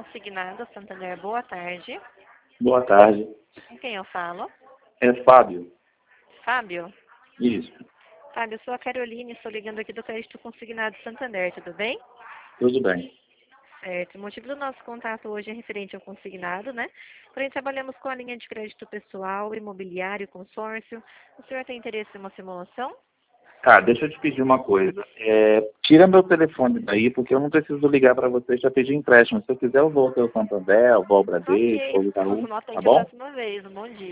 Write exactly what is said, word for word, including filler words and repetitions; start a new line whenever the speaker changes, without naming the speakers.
Consignado Santander, boa tarde.
Boa tarde.
Com quem eu falo?
É Fábio.
Fábio?
Isso.
Fábio, eu sou a Caroline, estou ligando aqui do Crédito Consignado Santander, tudo bem?
Tudo bem.
Certo. O motivo do nosso contato hoje é referente ao consignado, né? Porém, trabalhamos com a linha de crédito pessoal, imobiliário, consórcio. O senhor tem interesse em uma simulação?
Tá, deixa eu te pedir uma coisa. É, tira meu telefone daí, porque eu não preciso ligar para vocês para pedir empréstimo. Se eu quiser, eu vou ao seu Santander, eu vou ao Bradesco,
Ok.
vou ao Itaú,
Não
tá
atende a
bom?
próxima vez. Um bom dia.